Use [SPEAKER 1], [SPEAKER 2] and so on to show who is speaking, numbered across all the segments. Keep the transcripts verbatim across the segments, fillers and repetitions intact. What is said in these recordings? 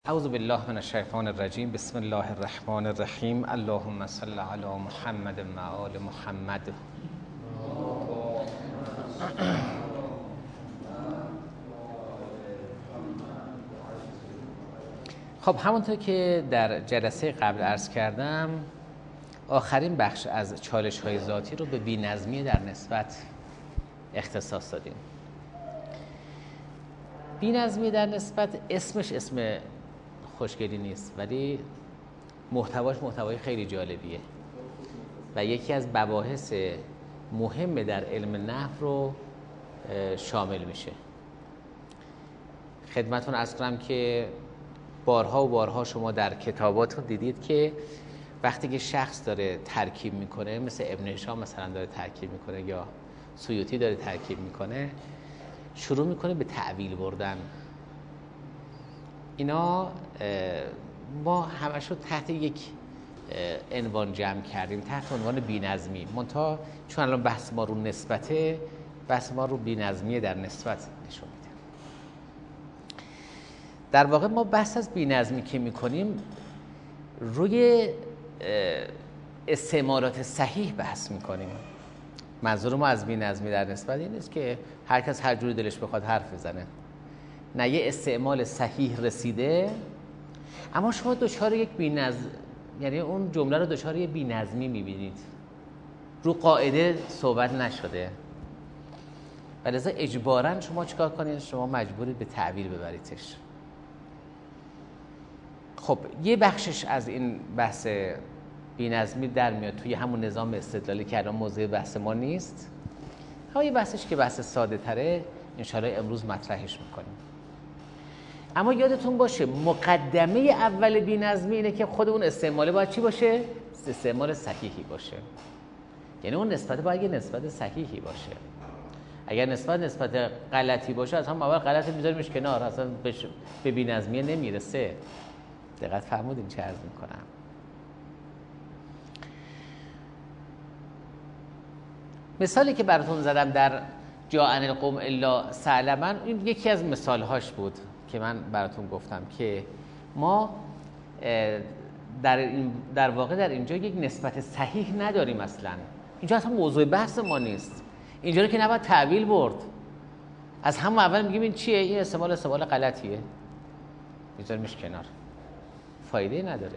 [SPEAKER 1] اعوذ بالله من الشیطان الرجیم. بسم الله الرحمن الرحیم. اللهم صل علی محمد و آل محمد. خب همونطور که در جلسه قبل عرض کردم، آخرین بخش از چالش های ذاتی رو به بی‌نظمی در نسبت اختصاص دادیم. بی‌نظمی در نسبت اسمش اسم خوشگلی نیست، ولی محتواش محتوای خیلی جالبیه و یکی از مباحث مهم در علم نحو رو شامل میشه. خدمتتون عرض کنم که بارها و بارها شما در کتاباتون دیدید که وقتی که شخص داره ترکیب میکنه، مثل ابن هشام مثلا داره ترکیب میکنه یا سیوطی داره ترکیب میکنه، شروع میکنه به تأویل بردن. اینا ما همشو تحت یک عنوان جمع کردیم، تحت عنوان بی‌نظمی. منتها چون الان بحث ما رو نسبته، بحث ما رو بی‌نظمی در نسبت نشون میده. در واقع ما بحث از بی‌نظمی که میکنیم روی استعمالات صحیح بحث میکنیم. منظور ما از بی‌نظمی در نسبت این نیست که هر کس هر جوری دلش بخواد حرف بزنه. نه، یه استعمال صحیح رسیده، اما شما دچار یک بی‌نظم، یعنی اون جمله رو دچار یک بی‌نظمی می‌بینید، رو قاعده صحبت نشده، ولذا اجباراً شما چیکار کنید؟ شما مجبورید به تعبیر ببریدش. خب یه بخشش از این بحث بی‌نظمی در میاد توی همون نظام استدلالی که الان موضوع بحث ما نیست. اما یه بحثش که بحث ساده تره، انشاءالله امروز مطرحش میکنیم. اما یادتون باشه مقدمه اول بی‌نظمی اینه که خود اون استعماله باید چی باشه؟ استعمال صحیحی باشه. یعنی اون نسبت باید یه نسبت صحیحی باشه. اگر نسبت نسبت غلطی باشه، از هم اول غلط میذاریمش کنار، اصلا به بی‌نظمی نمیرسه. دقت فرمودین چه عرض میکنم؟ مثالی که براتون زدم در جاءن القوم الا سلما، این یکی از مثالهاش بود که من براتون گفتم که ما در, این در واقع در اینجا یک نسبت صحیح نداریم. اصلا اینجا اصلا موضوع بحث ما نیست. اینجا رو که نباید تعویل برد. از همون اول میگیم این چیه؟ این استعمال استعمال غلطیه، میذاریمش کنار، فایده نداره.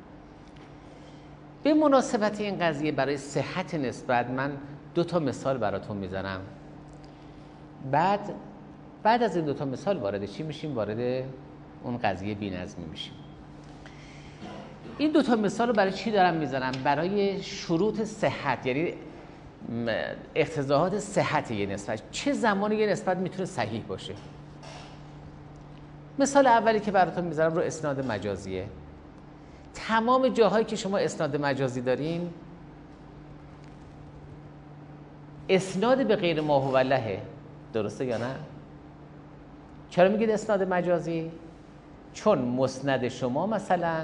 [SPEAKER 1] به مناسبت این قضیه برای صحت نسبت من دو تا مثال براتون میزنم. بعد بعد از این دو تا مثال وارد چی میشیم؟ وارد اون قضیه بی‌نظمی میشیم. این دو تا مثال رو برای چی دارم میزنم؟ برای شروط صحت، یعنی اقتضاحات صحت یه نسبت. چه زمانی یه نسبت میتونه صحیح باشه؟ مثال اولی که براتون میذارم رو اسناد مجازیه. تمام جاهایی که شما اسناد مجازی دارین، اسناد به غیر ما هو لهه، درسته یا نه؟ چرا میگید اسناد مجازی؟ چون مسند شما مثلا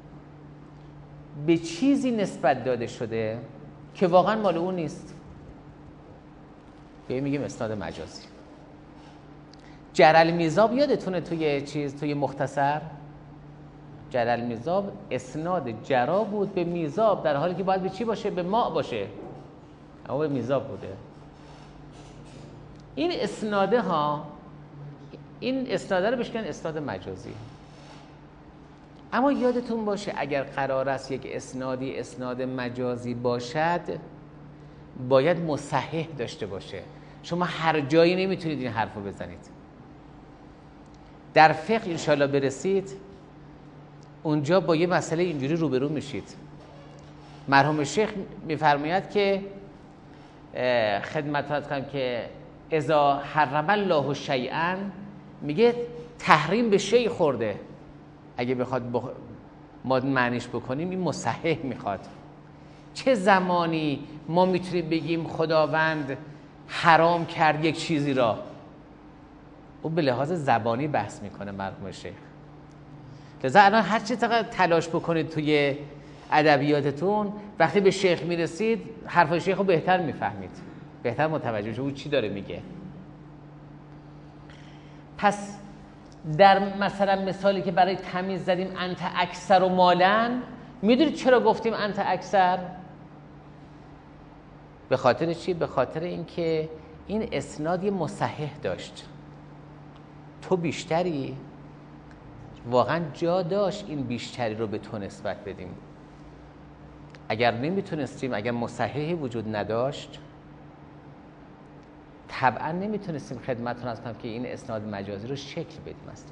[SPEAKER 1] به چیزی نسبت داده شده که واقعا مال اون نیست، یعنی میگیم اسناد مجازی. جرل میزاب یادتونه توی چیز توی مختصر جرل میزاب اسناد جرا بود به میزاب، در حالی که باید به چی باشه؟ به ماء باشه، اما به میزاب بوده. این اسناده ها، این اسناده رو بشکن اسناد مجازی. اما یادتون باشه اگر قرار است یک اسنادی اسناد مجازی باشد، باید مصحح داشته باشه. شما هر جایی نمیتونید این حرفو بزنید. در فقه انشالله برسید اونجا با یه مسئله اینجوری روبرو میشید. مرحوم شیخ میفرماید که خدمت کنم که اذا حرم الله شیئا، میگه تحریم به شیء خورده. اگه بخواد بخ... ما معنیش بکنیم این مصحح میخواد. چه زمانی ما میتونیم بگیم خداوند حرام کرد یک چیزی را؟ او به لحاظ زبانی بحث میکنه مرحوم شیخ. لذا الان هر چی تلاش بکنید توی ادبیاتتون، وقتی به شیخ میرسید حرف شیخ رو بهتر میفهمید، بهتر متوجه شد او چی داره میگه. پس در مثلا مثالی که برای تمیز زدیم انت اکثر و مالن، میدونید چرا گفتیم انت اکثر؟ به خاطر چی؟ به خاطر اینکه این اسناد یه مصحح داشت. تو بیشتری، واقعا جا داشت این بیشتری رو به تو نسبت بدیم. اگر نمیتونستیم، اگر مصححی وجود نداشت، طبعا نمیتونستیم خدمتتون از کنم که این اسناد مجازی رو شکل بدیم اصلا.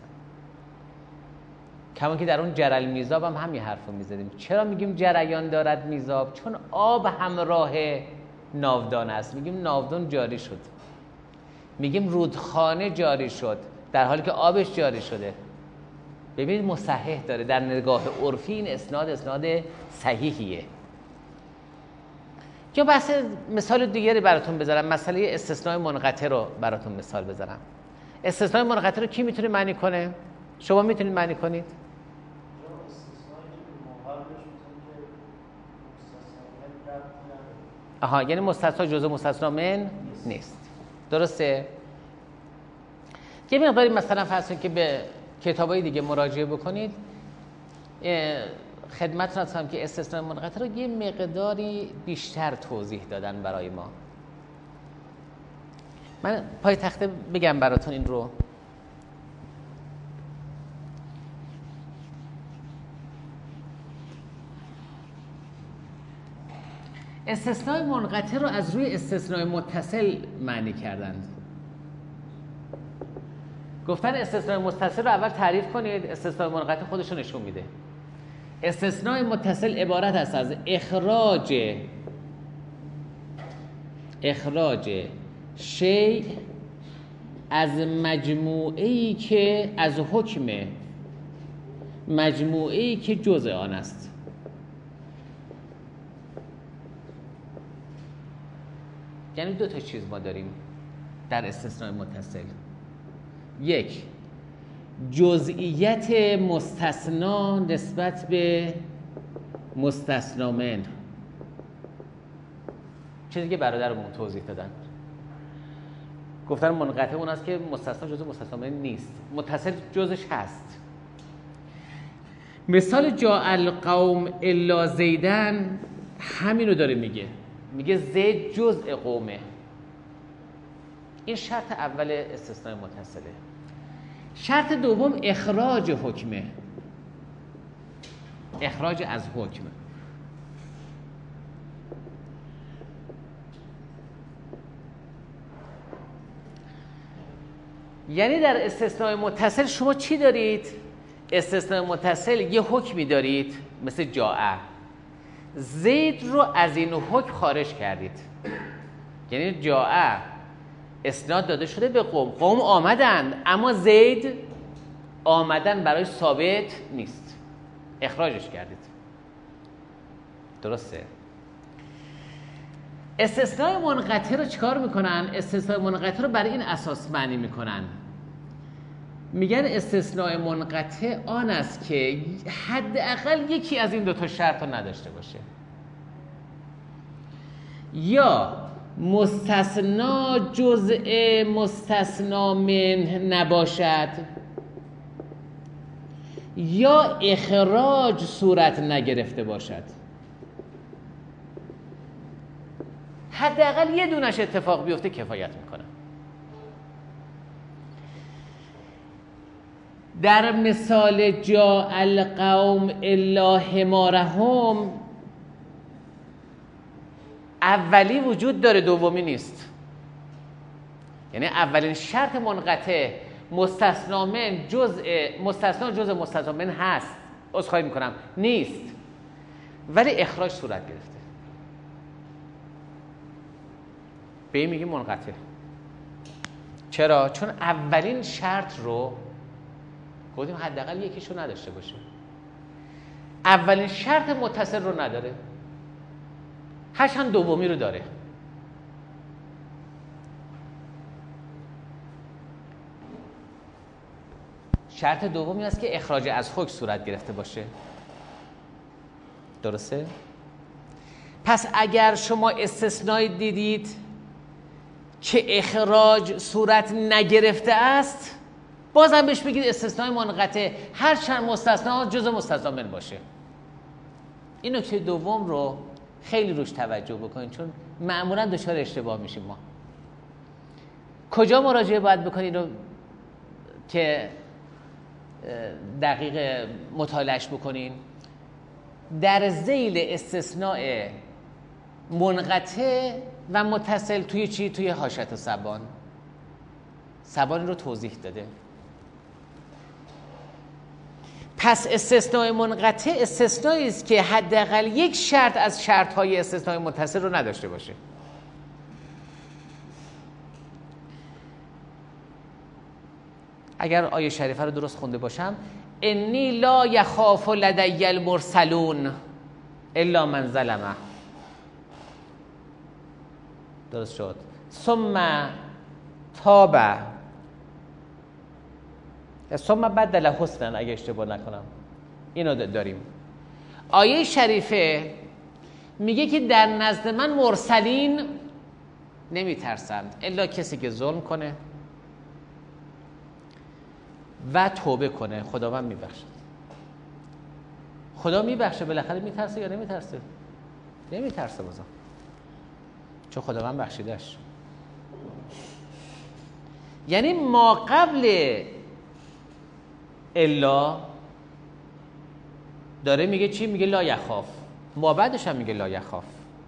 [SPEAKER 1] کما که در اون جرل میزاب هم همین حرف رو میزدیم. چرا میگیم جریان دارد میزاب؟ چون آب همراه ناودان است. میگیم ناودان جاری شد، میگیم رودخانه جاری شد، در حالی که آبش جاری شده. ببینید مصحح داره. در نگاه عرفی این اسناد اسناد صحیحیه. یا بحث مثال دیگری براتون بذارم، مسئله استثناء منقطع رو براتون مثال بذارم. استثناء منقطع رو کی میتونه معنی کنه؟ شما میتونید معنی کنید؟ آها، یعنی مستثنا جزء مستثنا من نیست. درسته؟ یه مقداری مثلا فرض کنید که به کتابای دیگه مراجعه بکنید، خدمتتون هستم که استثناء منقطع رو یه مقداری بیشتر توضیح دادن برای ما. من پای تخته بگم براتون این رو. استثناء منقطع رو از روی استثناء متصل معنی کردند. گفتن استثناء متصل رو اول تعریف کنید، استثناء منقطع خودش رو نشون میده. استثناء متصل عبارت است از اخراج اخراج شیء از مجموعه‌ای که از حکم مجموعه‌ای که جزء آن است. یعنی دو تا چیز ما داریم در استثناء متصل. یک، جزئیت مستثنا نسبت به مستثنا من. چیزی که برادرمون توضیح دادن، گفتن منقطع اون است که مستثنا جزء مستثنا من نیست، متصل جزش هست. مثال جاء القوم الا زیدن همینو داره میگه، میگه زید جزء قومه. این شرط اول استثناء متصله. شرط دوم اخراج حکمه، اخراج از حکم. یعنی در استثناء متصل شما چی دارید؟ استثناء متصل یه حکمی دارید مثل جاء، زید رو از این حکم خارج کردید. یعنی جاء اسناد داده شده به قوم، قوم آمدند، اما زید آمدن برای ثابت نیست، اخراجش کردید. درسته؟ استثناء منقطع رو چیکار میکنن؟ استثناء منقطع رو برای این اساس معنی میکنن، میگن استثناء منقطع آن است که حداقل یکی از این دو تا شرط رو نداشته باشه. یا مستثنا جزء مستثنا من نباشد، یا اخراج صورت نگرفته باشد. حداقل یه دونش اتفاق بیفته کفایت میکنه. در مثال جاء القوم الا حمارهم، اولی وجود داره، دومی نیست. یعنی اولین شرط منقطع مستثنا من جزء مستثنا جزء مستثنا من هست، عذرخواهی میکنم نیست، ولی اخراج صورت گرفته. به این میگیم منقطع. چرا؟ چون اولین شرط رو گفتیم حداقل یکیشو نداشته باشه. اولین شرط متصل رو نداره، هرچند دومی رو داره. شرط دومی است که اخراج از حکم صورت گرفته باشه. درسته؟ پس اگر شما استثنایی دیدید که اخراج صورت نگرفته است، بازم بهش بگید استثناء منقطع هر چند مستثنا جزء مستثنا من باشه. این نکته دوم رو خیلی روش توجه بکنید، چون معمولا دچار اشتباه میشیم ما. کجا مراجعه باید بکنید رو که دقیق مطالعهش بکنین؟ در ذیل استثناء منقطع و متصل توی چی؟ توی حاشیه سبان. سبان رو توضیح داده. پس استثناء منقطع استثنایی است که حداقل یک شرط از شرط‌های استثناء متصل رو نداشته باشه. اگر آیه شریفه رو درست خونده باشم، انی لا یخاف لدی المرسلون الا من ظلم، درست شد. ثم تاب ثم بدل حسنا، اگه اشتباه نکنم اینو داریم. آیه شریفه میگه که در نزد من مرسلین نمیترسند الا کسی که ظلم کنه و توبه کنه، خداوند میبخشه. خدا میبخشه، بالاخره میترسه یا نمیترسه؟ نمیترسه بازم، چون خداوند بخشیدش. یعنی ما قبل الا داره میگه چی؟ میگه لا یخاف. ما بعدش هم میگه لا یخاف.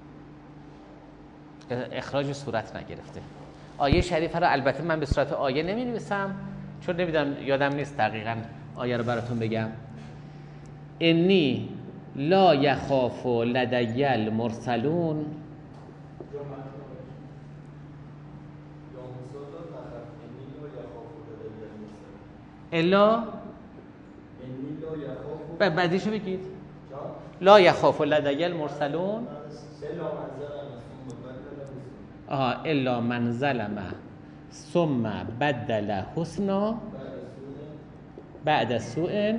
[SPEAKER 1] اخراج صورت نگرفته. آیه شریفه رو البته من به صورت آیه نمی نویسم، چون نمیدونم، یادم نیست دقیقاً آیه رو براتون بگم. انی لا یخاف لدی المرسلون الا بعدیشو بگید. لا یخاف لدی المرسلون آها الا من ظلم ثم بدل حسنا بعد سوء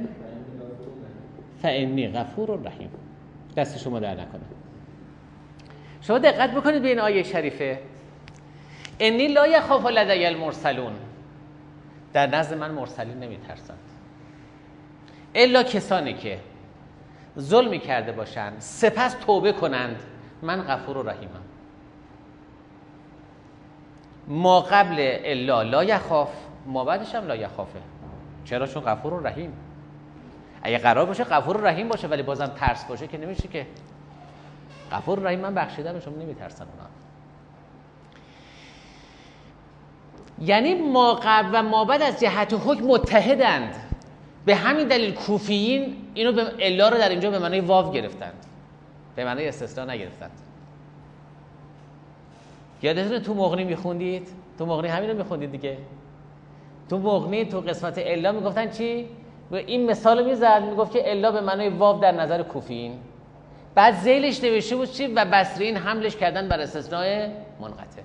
[SPEAKER 1] فانی غفور رحیم. دست شما در نکنه. شما دقت بکنید به این آیه شریفه. انی لا یخاف لدی المرسلون، در نزد من مرسلین نمیترسند الا کسانی که ظلمی کرده باشند سپس توبه کنند، من غفور و رحیمم. ما قبل الا لا یخاف، ما بعدش هم لا یخافه. چرا؟ چون غفور و رحیم. اگه قرار باشه غفور و رحیم باشه ولی بازم ترس باشه که نمیشه که. غفور و رحیم من بخشیدم، شما نمیترسن اونا. یعنی ما قبل و ما بعد از جهت حکم متحدند. به همین دلیل کوفیین اینو به الا رو در اینجا به معنای واو گرفتند، به معنای استثناء نگرفتند. یادتونه تو مغنی میخوندید؟ تو مغنی همین رو میخوندید دیگه. تو مغنی تو قسمت الا میگفتن چی؟ این مثال میزد، میگفت که الا به معنای واو در نظر کوفیین. بعد ذیلش نوشته بود چی؟ و بصریین حملش کردن بر استثناء منقطع.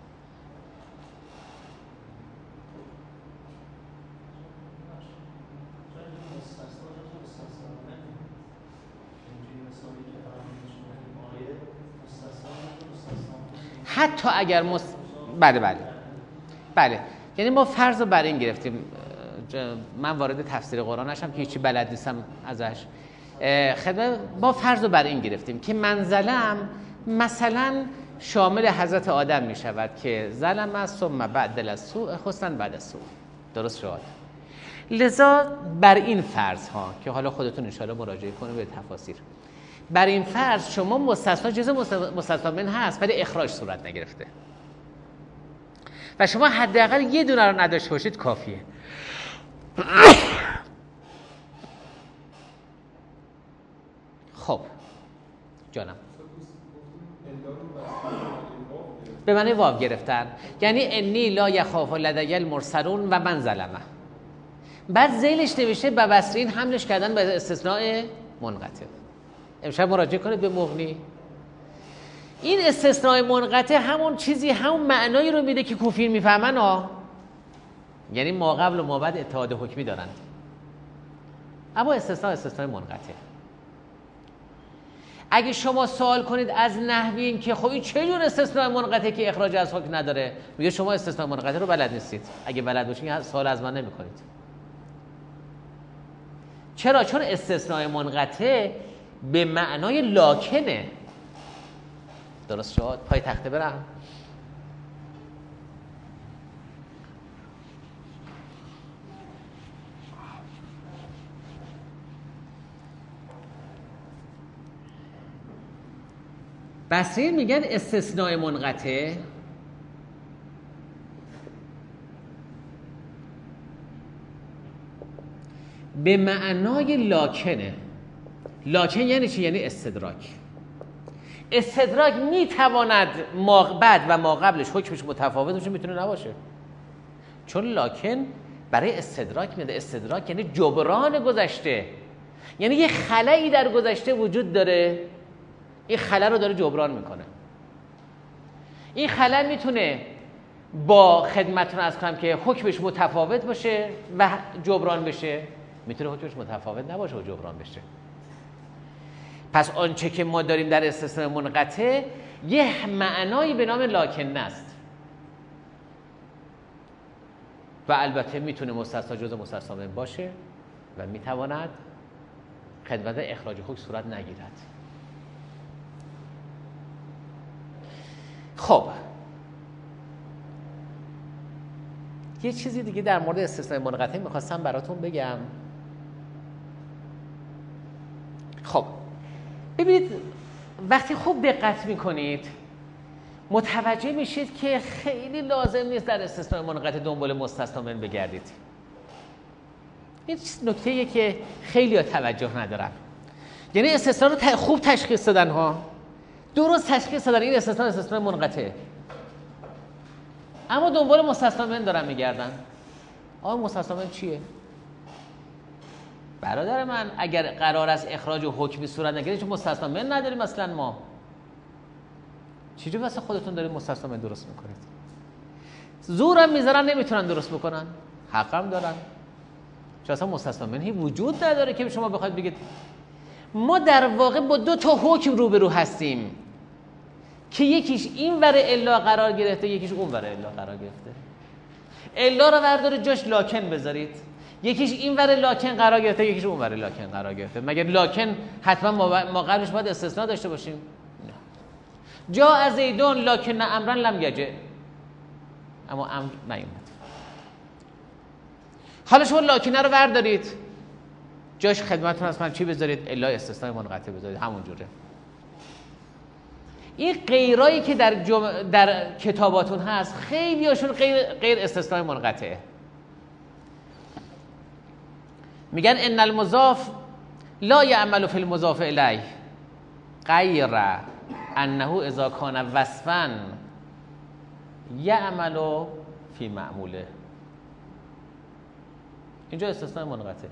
[SPEAKER 1] حتی اگر مس... بله بله بله یعنی ما فرض رو بر این گرفتیم، من وارد تفسیر قرآن نشم که هیچی بلد نیستم ازش، خدمت ما فرض رو بر این گرفتیم که من ظلم مثلا شامل حضرت آدم می شود که ظلم است ثم بعد السوء حسنا بعد السوء، درست شد. لذا بر این فرض ها که حالا خودتون ان شاءالله مراجعه کنید به تفاسیر، بر این فرض شما مستثنا جزء مستثنا من هست ولی اخراج صورت نگرفته و شما حداقل یه دونه رو نداشته باشید کافیه. خب جانم، به معنی واو گرفتن، یعنی انی لا یخاف لدی المرسلون و من ظلمه. بعد ذیلش نوشته و بصریین حملش کردن به استثناء منقطع. امشب مراجعه کنید به مغنی. این استثناء منقطع همون چیزی، همون معنایی رو میده که کوفیین میفهمن ها، یعنی ما قبل و ما بعد اتحاد حکمی دارند، اما استثناء استثناء منقطع. اگه شما سوال کنید از نحوی این که خب این چه جور استثناء منقطعی که اخراج از حکم نداره، میگه شما استثناء منقطع رو بلد نیستید. اگه بلد باشین سوال از من نمی‌کنید. چرا؟ چون استثناء منقطع به معنای لاکنه. درست شد؟ پای تخته برم. بصریین میگن استثناء منقطع به معنای لاکنه. لاکن یعنی چی؟ یعنی استدراک. استدراک میتواند ما بعد و ما قبلش حکمش متفاوت باشه، میتونه نباشه. چون لاکن برای استدراک میاد. استدراک یعنی جبران گذشته، یعنی یه خلایی در گذشته وجود داره، این خلا رو داره جبران میکنه. این خلا میتونه با خدمتتون عرض کنم که حکمش متفاوت باشه و جبران بشه، میتونه حکمش متفاوت نباشه و جبران بشه. پس آنچه که ما داریم در استثناء منقطع یه معنایی به نام لاکن است و البته میتونه مستثنا جزء مستثنا منه باشه و میتواند خدمت اخراج حکم صورت نگیرد. خب یه چیزی دیگه در مورد استثناء منقطع میخواستم براتون بگم. خب ببینید وقتی خوب دقت میکنید متوجه میشید که خیلی لازم نیست در استثناء منقطع دنبال مستثنا منه بگردید. این نکته‌ایه که خیلی ها توجه ندارن. یعنی استثناء رو خوب تشخیص دادن ها، درست تشخیص دادن این استثناء استثناء منقطعه، اما دنبال مستثنا منه دارن میگردن. آقا مستثنا منه چیه؟ برادر من اگر قرار است اخراج و حکمی صورت نگیره چون مستثنا منه نداریم اصلا ما، چجوری واسه خودتون دارید مستثنا منه درست میکنید؟ زورم میذارن نمیتونن درست بکنن، حقم دارن، چون اصلا مستثنا منه وجود نداره که شما بخواید بگید. ما در واقع با دو تا حکم روبرو هستیم که یکیش این ور الا قرار گرفته، یکیش اون ور الا قرار گرفته. الا رو بردارید جاش لاکن بذارید، یکیش این ور لاکن قرار گرفته، یکیش اون ور لاکن قرار گرفته. مگر لاکن حتما ما قبلش باید استثناء داشته باشیم؟ نه. جا از زیدون لاکن امرن لم یجه، اما امر نیومد. حالا شما لاکنه رو بردارید جاش خدمتتون هست من چی بذارید؟ الا استثناء منقطع بذارید، همون جوره. این غیرایی که در جم... در کتاباتون هست خیلی هاشون غیر غیر استثناء منقطعه. میگن ان المضاف لا یعمل فی المضاف الیه غیر انه اذا کان وصفا یعمل فی معموله. اینجا استثناء منقطع.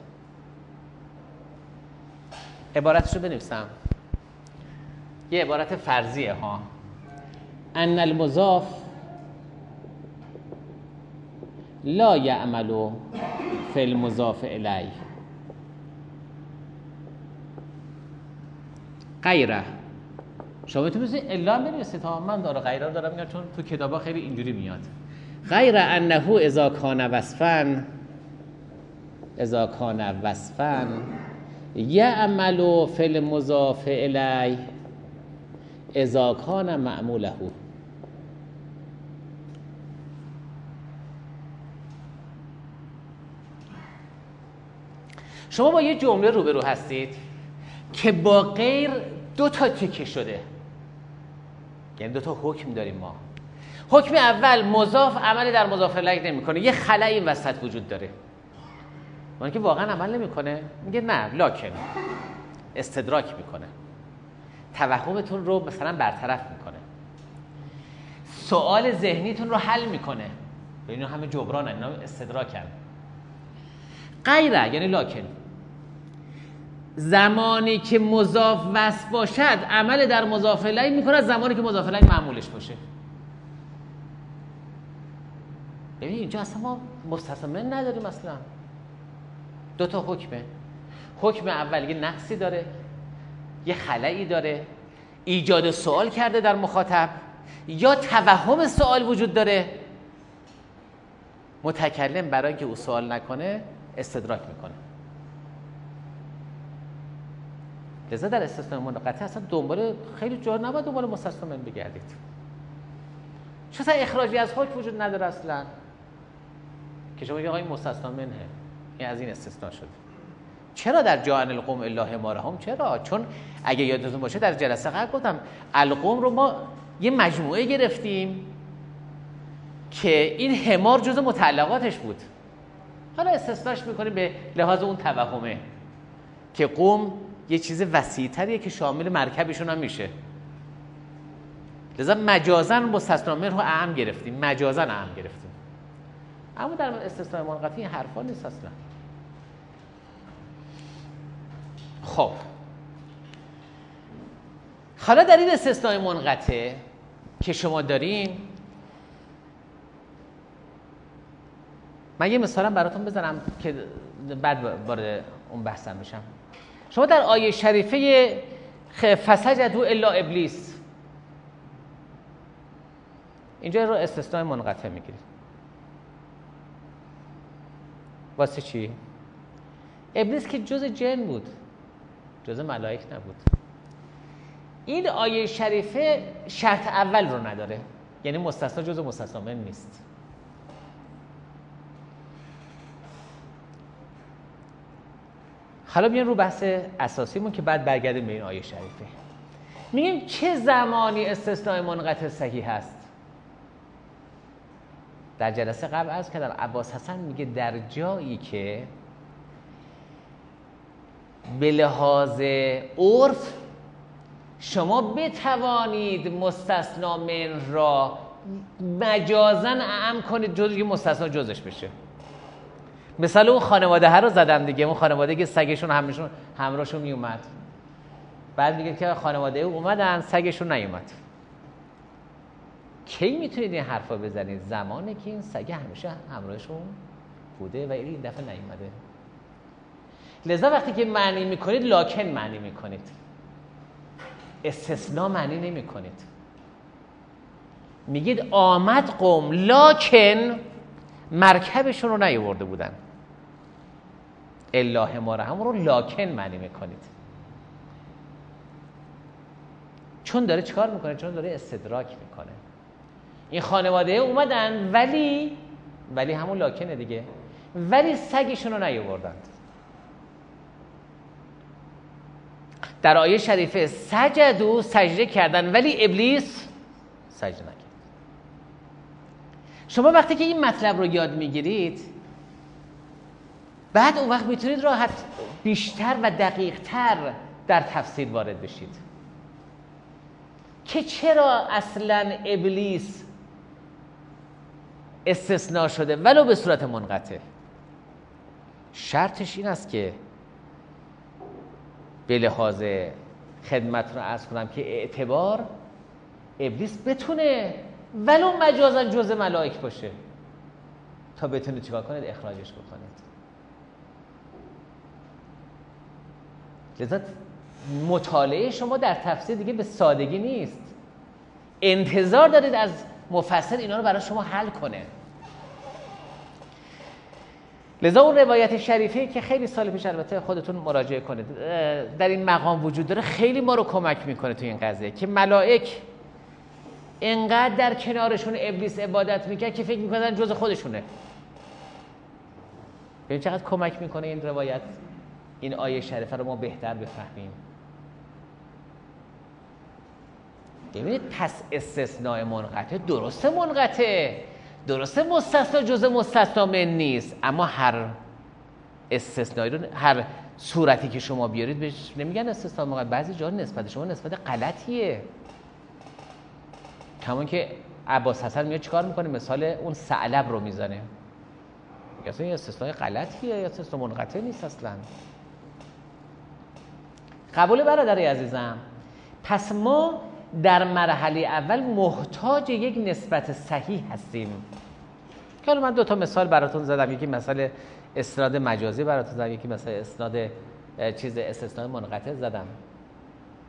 [SPEAKER 1] عبارتش رو بنویسم، یه عبارت فرضیه ها. ان المضاف لا یعمل فی المضاف الیه غیره. شما میتونید الا بنویسید ها، من داره غیره دارم میگم چون تو کتابا خیلی اینجوری میاد. غیر انه اذا کان وصفا اذا کان وصفا یعمل فی المضاف الیه اذا کان معموله. شما با یه جمله روبرو هستید که با غیر دو تا تیکه شده، یعنی دو تا حکم داریم ما. حکم اول مضاف عمل در مضاف الیه نمیکنه، یه خلأ این وسط وجود داره، اون که واقعا عمل نمیکنه، میگه نه لاکن استدراک میکنه، توهمتون رو مثلا برطرف میکنه، سوال ذهنیتون رو حل میکنه. اینا همه جبرانن، اینا استدراکن. غیره یعنی لاکن، زمانی که مضاف وصف باشد عمل در مضاف الیه میکنه، زمانی که مضاف الیه معمولش باشه. ببین اینجا اصلا ما مستثنا منه نداریم، اصلا دو تا حکمه. حکم اول یه نقصی داره، یه خلایی داره، ایجاد سوال کرده در مخاطب، یا توهم سوال وجود داره. متکلم برای اینکه او سوال نکنه استدراک میکنه. لذا در استثناء منقطع اصلا دنبال خیلی جا نباید دنبال مستثنا من بگردید. چون اصلا اخراجی از حکم وجود نداره اصلا که شما بگید آقا این مستثنا منه، این از این استثناء شده. چرا در جاء القوم الا حمارهم؟ چرا؟ چون اگه یادتون باشه در جلسه قبل گفتم القوم رو ما یه مجموعه گرفتیم که این حمار جزء متعلقاتش بود. حالا استثناش میکنیم به لحاظ اون توهمه که قوم یه چیز وسیع‌تریه که شامل مرکبشون هم میشه. لذا مجازاً مستثنا منه رو اعم گرفتیم، مجازاً اعم گرفتیم. اما در استثناء منقطع این حرفا نیست اصلا. خب حالا در این استثناء منقطع که شما دارین، من یه مثالم براتون بزنم که بعد وارد اون بحثم بشم. شما در آیه شریفه فسجدوا الا ابلیس، اینجا رو استثناء منقطع میگیرید. واسه چی؟ ابلیس که جز جن بود، جز ملائک نبود. این آیه شریفه شرط اول رو نداره، یعنی مستثنا جز مستثنا من نیست. حالا بیاین رو بحث اساسیمون که بعد برگردیم به این آیه شریفه. میگیم چه زمانی استثناء منقطع صحیح هست؟ در جلسه قبل عرض کردم عباس حسن میگه در جایی که به لحاظ عرف شما بتوانید مستثنا من را مجازاً اعم کنید جز که مستثنا جزش بشه. مثلا اون خانواده ها رو زدم دیگه، اون خانواده که سگشون همشون همراهشون می اومد، بعد میگه که خانواده اومدن سگشون نیومد. کی میتونید این حرفا بزنید؟ زمانی که این سگ همیشه همراهشون بوده و این دفعه نیومده. لذا وقتی که معنی میکنید لاکن معنی میکنید، استثناء معنی نمیکنید. میگید آمد قوم لاکن مرکبشون رو نیاورده بودن. الا حمارهم رو لاکن معنی میکنید. چون داره چیکار میکنه؟ چون داره استدراک میکنه. این خانواده اومدن ولی ولی همون لاکنه دیگه، ولی سگشون رو نیاوردند. در آیه شریفه سجدوا سجده کردن ولی ابلیس سجده نکرد. شما وقتی که این مطلب رو یاد میگیرید بعد اون وقت میتونید راحت بیشتر و دقیقتر در تفسیر وارد بشید که چرا اصلا ابلیس استثناء شده ولو به صورت منقطع. شرطش این است که به لحاظ خدمت رو عرض کنم که اعتبار ابلیس بتونه ولو مجازا جزء ملائک باشه تا بتونه چیکار کنید؟ اخراجش بکنید. لذا مطالعه شما در تفسیر دیگه به سادگی نیست، انتظار دارید از مفسر اینا رو برای شما حل کنه. لذا اون روایت شریفه که خیلی سال پیش البته خودتون مراجعه کنید در این مقام وجود داره، خیلی ما رو کمک میکنه تو این قضیه که ملائک انقدر در کنارشون ابلیس عبادت میکنه که فکر میکنن جز خودشونه. ببین چقدر کمک میکنه این روایت این آیه شریفه رو ما بهتر بفهمیم. ببینید پس استثناء منقطع درسته، منقطع درسته، مستثنا جزء مستثنا من نیست، اما هر استثنایی رو هر صورتی که شما بیارید بهش نمیگن استثناء منقطع. بعضی جا نسبت شما نسبت غلطیه. همون که عباس حسن میاد چیکار میکنه؟ مثال اون ثعلب رو میزنه، میگه اصلا این استثناء غلطیه، یا استثناء منقطع نیست اصلا. قبول برادرای عزیزم؟ پس ما در مرحله اول محتاج یک نسبت صحیح هستیم که حالا من دو تا مثال براتون زدم، یکی مثال اسناد مجازی براتون زدم، یکی مثال اسناد چیز استثناء منقطع زدم.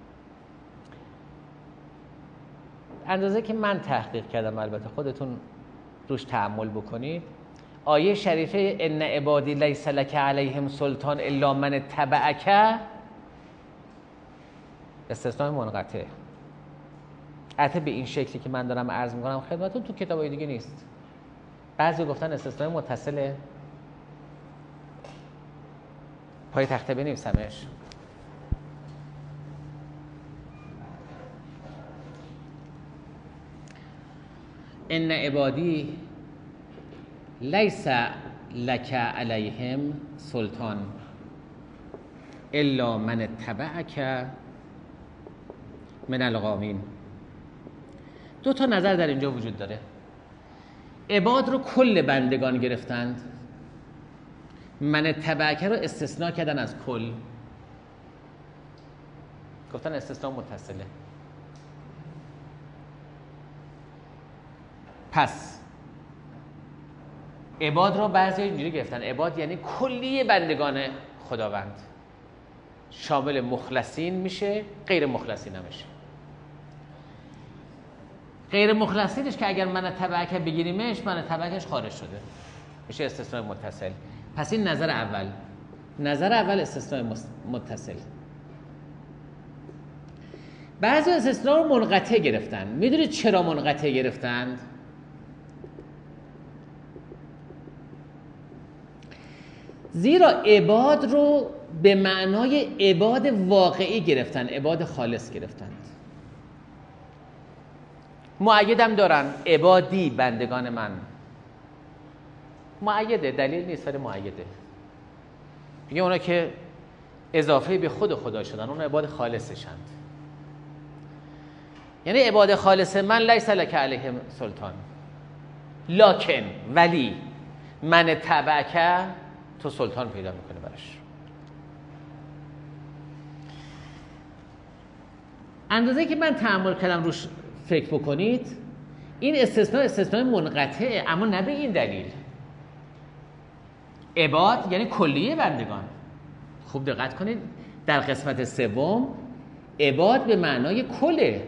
[SPEAKER 1] اندازه که من تحقیق کردم، البته خودتون روش تأمل بکنید، آیه شریفه ان عبادی لیس لک علیهم سلطان الا من اتبعک استثناء منقطع. البته به این شکلی که من دارم عرض میکنم خدمتتون تو کتابای دیگه نیست. بعضی گفتن استثناء متصله، پای تخته بنویسمش. ان عبادی لیس لک علیهم سلطان الا من اتبعک من الغاوین. دو تا نظر در اینجا وجود داره. عباد رو کل بندگان گرفتند، من اتبعک رو استثناء کردن از کل، گفتن استثناء متصله. پس عباد رو بعضی اینجوری گرفتن، عباد یعنی کلیه بندگان خداوند، شامل مخلصین میشه، غیر مخلصین نمیشه. غیر مخلصینش که اگر من تبعک بگیریمش، من تبعکش خارج شده، میشه استثناء متصل. پس این نظر اول. نظر اول استثناء متصل. بعضی استثناء رو منقطع گرفتن. میدونید چرا منقطع گرفتند؟ زیرا عباد رو به معنای عباد واقعی گرفتن، عباد خالص گرفتند. مؤیدم دارن، عبادی بندگان من. مؤیده، دلیل نیست ولی مؤیده. میگه اونا که اضافه به خود خدا شدن، اونا عباد خالصشند. یعنی عباد خالص من لیس لک علیهم سلطان، لکن ولی من تبعک تو سلطان پیدا میکنه براش. اندازه که من تأمل کردم روش فکر بکنید، این استثناء استثناء منقطعه، اما نه به این دلیل. عباد یعنی کلیه بندگان. خوب دقت کنید، در قسمت سوم عباد به معنای کله.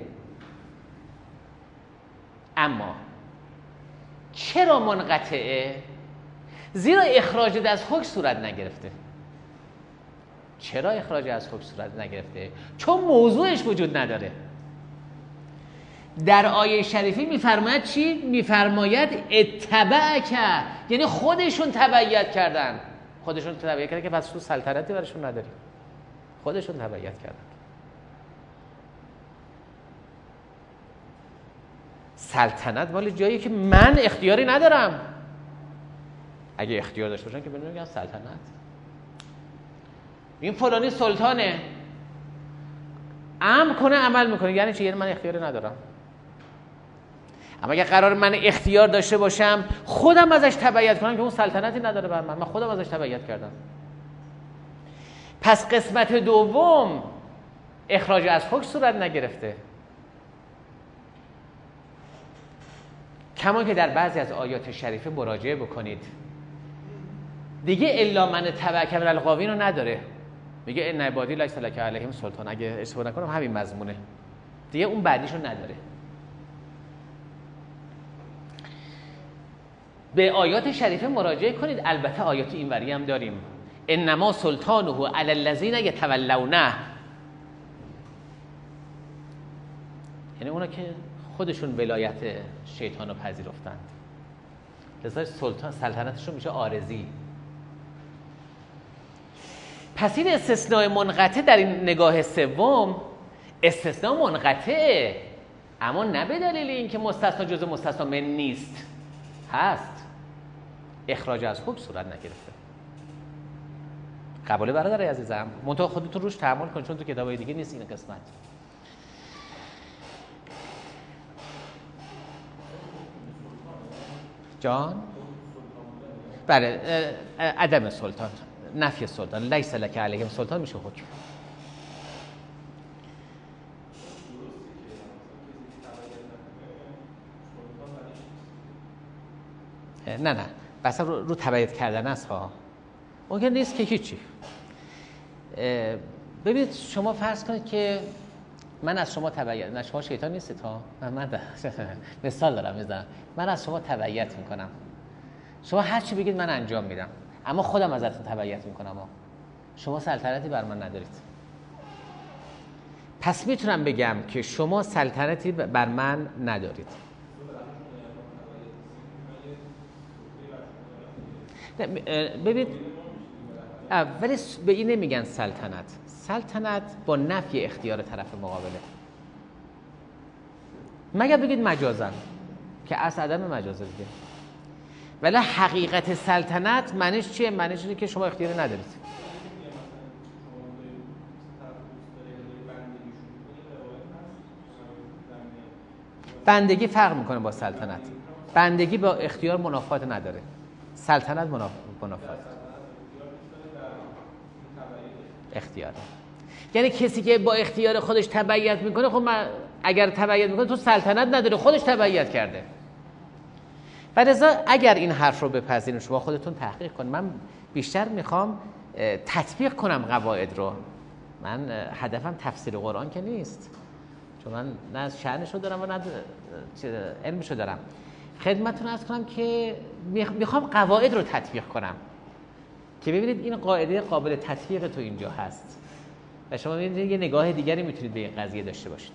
[SPEAKER 1] اما چرا منقطعه؟ زیرا اخراج از حکم صورت نگرفته. چرا اخراج از حکم صورت نگرفته؟ چون موضوعش وجود نداره. در آیه شریفی میفرماید چی؟ میفرماید اتبعک، یعنی خودشون تبعیت کردن. خودشون تبعیت کردن که پس تو سلطنتی برشون نداری. خودشون تبعیت کردن. سلطنت مال جایی که من اختیاری ندارم. اگه اختیار داشته باشن که بهتون میگن سلطنت. این فلانی سلطانه، امر کنه عمل میکنه، یعنی چی؟ یعنی من اختیاری ندارم. اما اگه قرار من اختیار داشته باشم، خودم ازش تبعیت کنم که اون سلطنتی نداره بر من، من خودم ازش تبعیت کردم. پس قسمت دوم اخراج از حکم صورت نگرفته. کما که در بعضی از آیات شریفه مراجعه بکنید، دیگه الا من تبعک من الغاوین رو نداره. میگه ان عبادی لیس لک علیهم سلطان. اگه اشتباه نکنم همین مضمونه. دیگه اون بعدیشو نداره. به آیات شریفه مراجعه کنید. البته آیات اینوری هم داریم، انما سلطانه علی الذین یتولونه، یعنی اونا که خودشون ولایت شیطان رو پذیرفتند، لذا سلطان سلطنتشون میشه عارضی. پس این استثناء منقطع در این نگاه سوم استثناء منقطعه، اما نه به دلیل اینکه مستثنا جزء مستثنا من نیست، هست. اخراج از حکم صورت نگرفته. قبوله برادر عزیزم؟ منتها خودتون روش تأمل کن، چون تو کتابای دیگه نیست این قسمت. جان؟ بله، عدم سلطان، نفی سلطان، لیس لک علیهم سلطان میشه حکم. نه نه بس رو, رو تبعیت کردن است ها. ممکن نیست که هیچی. ببینید شما فرض کنید که من از شما تبعیت، نه شما شیطان نیستید ها، من, من مثال دارم میزنم، من از شما تبعیت میکنم، شما هر چی بگید من انجام میدم، اما خودم ازتون تبعیت میکنم ها. شما سلطنتی بر من ندارید. پس میتونم بگم که شما سلطنتی بر من ندارید. ببینید ولی به این نمیگن سلطنت. سلطنت با نفی اختیار طرف مقابله، مگر بگید مجازن که اصل عدم مجازه دیگه. ولی حقیقت سلطنت معنیش چیه؟ معنیش اینه که شما اختیار ندارید. بندگی فرق میکنه با سلطنت. بندگی با اختیار منافات نداره، سلطنت منافات اختیاره. یعنی کسی که با اختیار خودش تبعیت میکنه، خب من اگر تبعیت میکنه تو سلطنت نداره، خودش تبعیت کرده. و لذا اگر این حرف رو بپذیرین، شما خودتون تحقیق کنید. من بیشتر میخوام تطبیق کنم قواعد رو. من هدفم تفسیر قرآن که نیست، چون من نه شأنشو دارم و نه علمشو دارم. خدمتتون عرض کنم که میخوام قواعد رو تطبیق کنم که ببینید این قاعده قابل تطبیق تو اینجا هست و شما ببینید یه نگاه دیگری میتونید به این قضیه داشته باشید.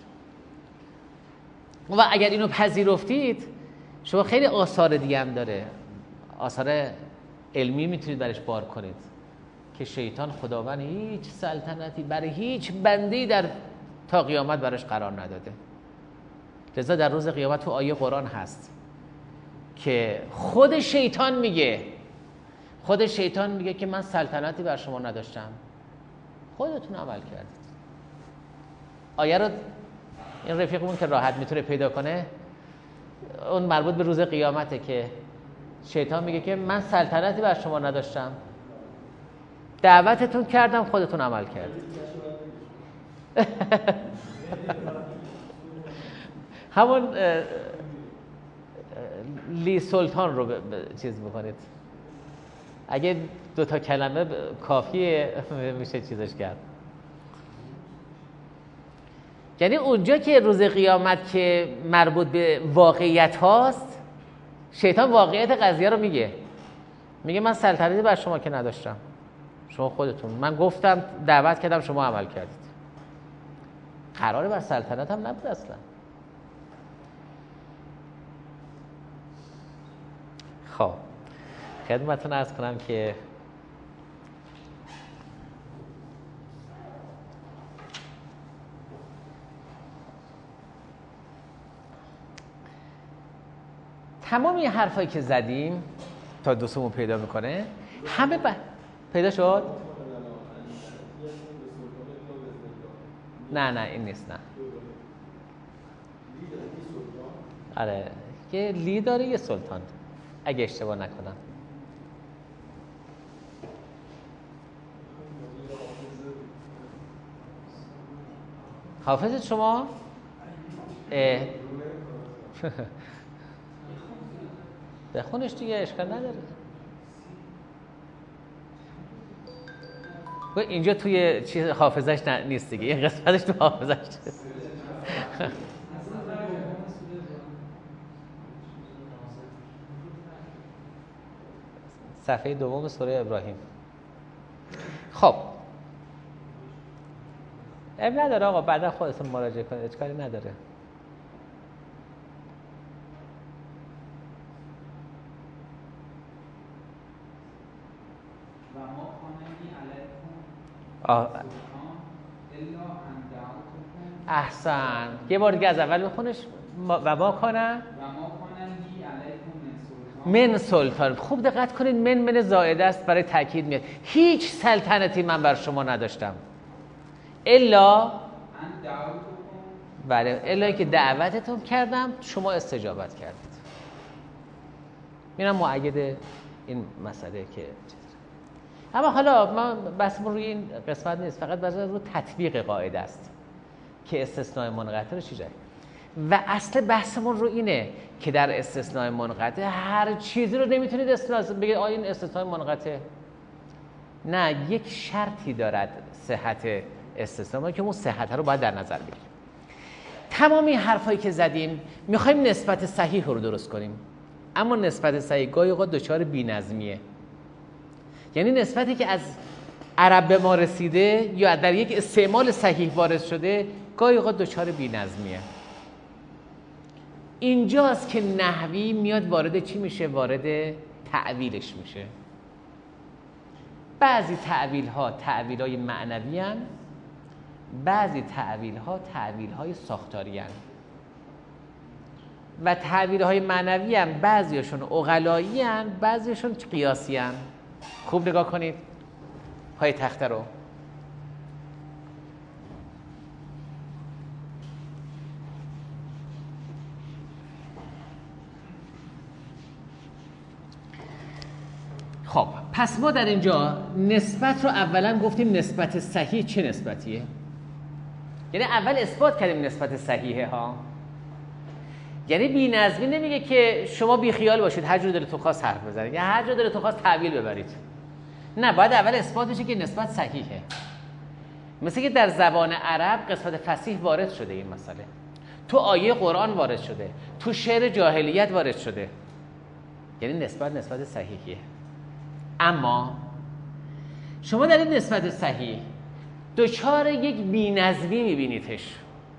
[SPEAKER 1] و اگر اینو پذیرفتید، شما خیلی آثار دیگه هم داره، آثار علمی میتونید برش بار کنید که شیطان خداوند هیچ سلطنتی برای هیچ بنده‌ای در تا قیامت براش قرار نداده. لذا در روز قیامت تو آیه قرآن هست که خود شیطان میگه، خود شیطان میگه که من سلطنتی بر شما نداشتم، خودتون عمل کردید. آیه رو این رفیقمون که راحت میتونه پیدا کنه، اون مربوط به روز قیامته که شیطان میگه که من سلطنتی بر شما نداشتم، دعوتتون کردم، خودتون عمل کردید. همون لی سلطان رو چیز بکنید، اگه دو تا کلمه کافیه میشه چیزش کرد. یعنی اونجا که روز قیامت که مربوط به واقعیت هاست، شیطان واقعیت قضیه رو میگه، میگه من سلطنتی بر شما که نداشتم، شما خودتون، من گفتم دعوت کردم شما عمل کردید. قراره بر سلطنت هم نبود اصلا. خب خدمتتون عرض کنم که تمام این حرفایی که زدیم تا دوستمون پیدا میکنه همه ب... پیدا شد؟ نه نه این نیست، نه. آره یه لی داره یه سلطان اگه اشتباه نکنم. حافظت شما؟ بخونش دیگه، اشکال نداره. اینجا توی چیز حافظش نیست دیگه، این قسمتش تو حافظش صفحه دوم سوره ابراهیم. خب اب نداره آقا، بعدا خودتون مراجعه کنید، اشکالی نداره. آه. احسن، یه بار دیگه از اول بخونش. و ما کنن من سلطان. خوب دقت کنید، من من زائده است، برای تاکید میاد. هیچ سلطنتی من بر شما نداشتم الا بله الا که دعوتتون کردم، شما استجابت کردید. اینم مؤید این مسئله که اما حالا ما بحثمون روی این قسمت نیست، فقط بحث رو تطبیق قاعده است که استثناء منقطع رو چیزه. و اصل بحثمون رو اینه که در استثناء منقطع هر چیزی رو نمیتونید استثناء بگید آیا این استثناء منقطع. نه، یک شرطی دارد صحت استثناء، که اون صحت رو باید در نظر بگیریم. تمام این حرفایی که زدیم میخوایم نسبت صحیح رو درست کنیم، اما نسبت صحیح گاهی اوقات دچار بی‌نظمیه. یعنی نسبتی که از عرب به ما رسیده یا در یک استعمال صحیح وارد شده گاهی اوقات دچار بی‌نظمیه. اینجاست که نحوی میاد وارد چی میشه؟ وارد تعویلش میشه. بعضی تعویل ها تعویل های معنوی هن، بعضی تعویل ها تعویل های ساختاری هن. و تعویل های معنوی هن بعضیشون عقلایی هن، بعضیشون قیاسی هن. خوب نگاه کنید پای تخته رو. خب پس ما در اینجا نسبت رو اولا گفتیم نسبت صحیح چه نسبتیه؟ یعنی اول اثبات کردیم نسبت صحیحه ها. یعنی بی‌نظمی نمیگه که شما بی خیال باشید هر جور دلتون خواست حرف بزنید یا هر جور دلتون خواست تعویل ببرید. نه، باید اول اثبات بشه که نسبت صحیحه. مثل که در زبان عرب قسمت فصیح وارد شده، این مسئله تو آیه قرآن وارد شده، تو شعر جاهلیت وارد شده، یعنی نسبت نسبت صحیحیه. اما شما در این نسبت صحیح دچار یک بی‌نظمی میبینیدش.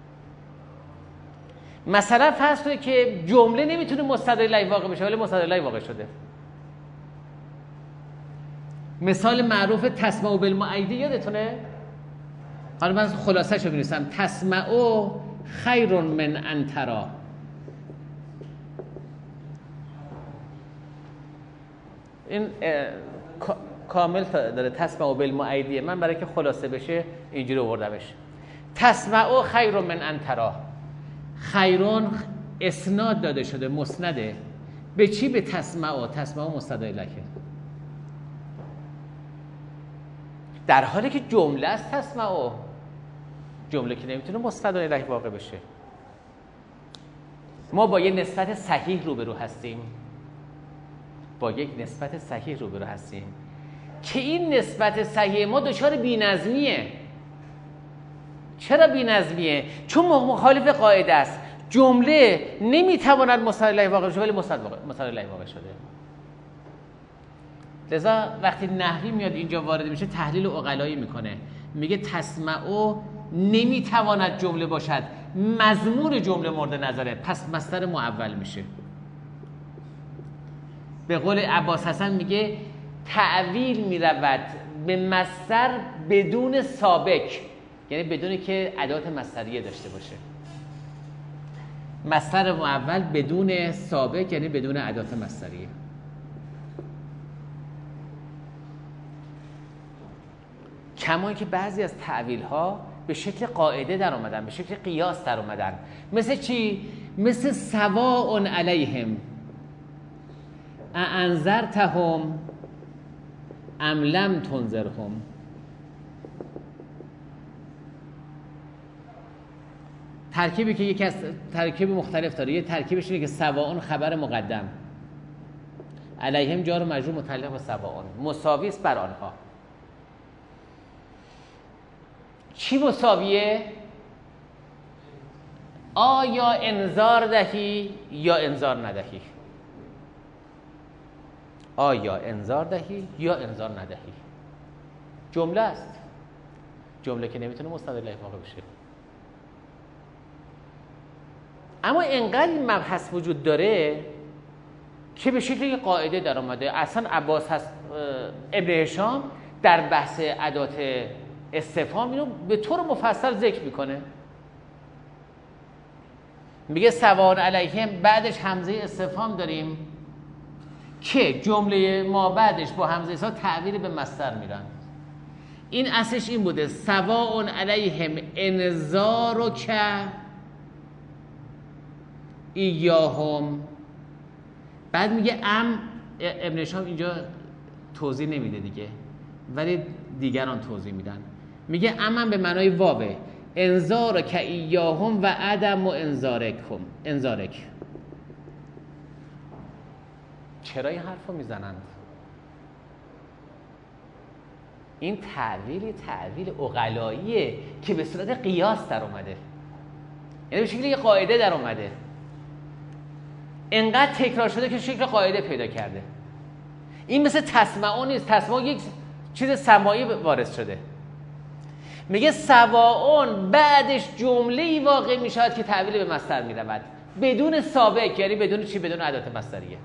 [SPEAKER 1] مثلا فرض کنید که جمله نمیتونه مستدل واقع بشه ولی مستدل واقع شده. مثال معروف تسمع بالمؤیده یادتونه؟ حالا من خلاصه شو بنویسم: تسمع خیر من ان تری. این کامل داره تسمع بالمؤیده، من برای که خلاصه بشه اینجوری آوردمش: تسمع خیر من ان تری. خیرون اسناد داده شده، مسنده به چی؟ به تسمع. تسمع مستدلکه، در حالی که جمله است تسمع، جمله که نمیتونه مستدل واقع بشه. ما با یه نسبت صحیح روبرو هستیم، با یک نسبت صحیح روبرو هستیم که این نسبت صحیح ما دچار بی‌نظمیه. چرا بی‌نظمیه؟ چون مخالف قاعده است. جمله نمیتواند مستدل واقع بشه ولی مستدل واقع شده. لذا وقتی نحوی میاد اینجا وارد میشه تحلیل عقلایی میکنه، میگه تسمع نمیتواند جمله باشد، مضمون جمله مورد نظره، پس مصدر معول میشه. به قول عباس حسن میگه تعویل میرود به مصدر بدون سابق، یعنی بدون که ادات مصدریه داشته باشه. مصدر معول بدون سابق یعنی بدون ادات مصدریه. کما که بعضی از تعویل ها به شکل قاعده در اومدن، به شکل قیاس در اومدن. مثل چی؟ مثل سواء علیهم انذرتهم ام لم تنذرهم. ترکیبی که یکی از ترکیب مختلف داره، یه ترکیبش اینه که سواء خبر مقدم، علیهم جار و مجرور متعلق به سواء، مساوی است بر آنها. چی مساویه؟ آیا انذار دهی یا انذار ندهی؟ آیا انذار دهی یا انذار ندهی؟ جمله است، جمله که نمیتونه مستدل واقع بشه. اما انقدر این مبحث وجود داره که به شکل قاعده در اومده. اصلا عباس هست ابن هشام در بحث ادات استفهام اینو به طور مفصل ذکر میکنه، میگه سواء علیهم، بعدش همزه استفهام داریم که جمله ما بعدش با همزه استفهام تعبیر به مصدر میرن. این اصلش این بوده: سواء علیهم انذارک ایاهم. بعد میگه ام، ابن هشام اینجا توضیح نمیده دیگه ولی دیگران توضیح میدن، میگه امن به معنای واوه، انذارک ایاهم و عدم و انذارکهم انذارک. چرا این حرفو میزنند؟ این تعویلی تعویل عقلاییه که به صورت قیاس در اومده. یعنی به شکل یه قاعده در اومده، انقدر تکرار شده که شکل قاعده پیدا کرده. این مثل تسمعون نیست، تسمع یک چیز سماعی وارد شده. میگه سواعون بعدش جمله‌ای واقع میشود که تحویل به مصدر میرود بدون سابق، یعنی بدون چی؟ بدون ادات مصدریه.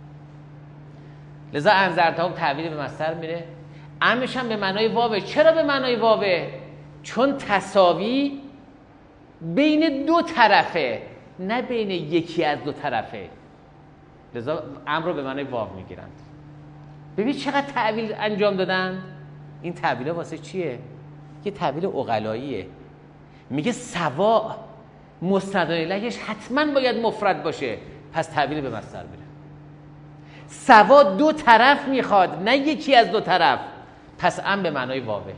[SPEAKER 1] لذا انذرتهم تحویل به مصدر میره، امش هم به معنای واوه. چرا به معنای واوه؟ چون تساوی بین دو طرفه، نه بین یکی از دو طرفه. لذا امر رو به معنای واو میگیرند. ببین چقدر تعبیل انجام دادن. این تعبیل واسه چیه؟ یه تعبیل عقلاییه. میگه سوا مستند الیهش حتما باید مفرد باشه، پس تعبیل به مصدر میره. سوا دو طرف میخواد، نه یکی از دو طرف، پس ام به معنای واوه.